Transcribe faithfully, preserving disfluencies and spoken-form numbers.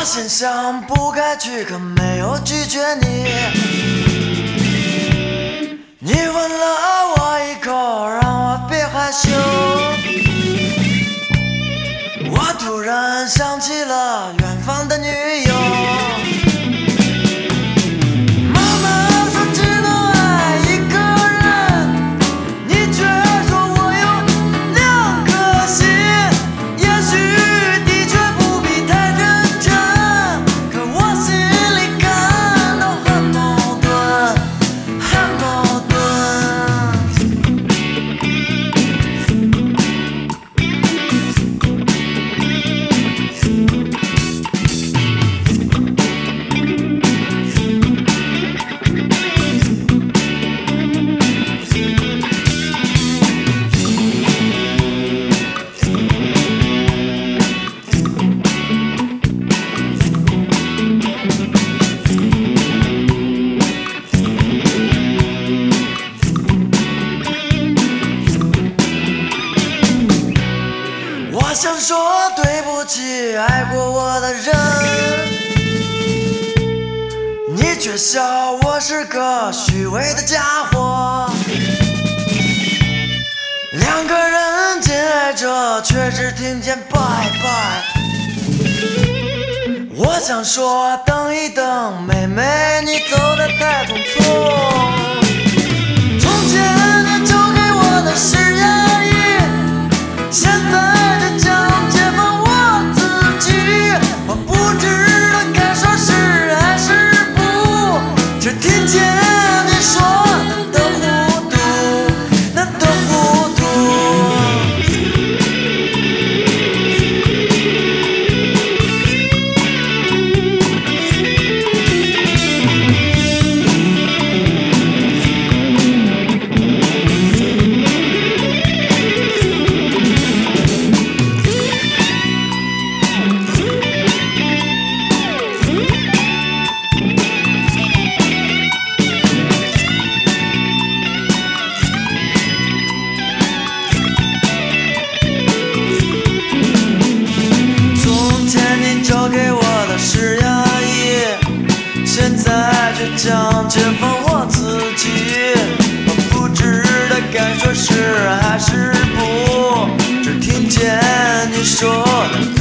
心想不该去，可没有拒绝你。你吻了我一口，让我别害羞。我突然想起了远方的女友。妈妈说只能爱一个人，你却说我有两颗心。也许的确不必太认真，可我心里感到很矛盾，很矛盾。我想说对不起，爱过我的人，你却笑我是个虚伪的家伙。两个人紧挨着，却只听见拜拜。我想说等一等，妹妹，你走得太匆促。从前你交给我的是压抑，现在听见你说难得糊涂，难得糊涂。交给我的是压抑，现在却讲解放我自己。我不知道该说是还是不，只听见你说的。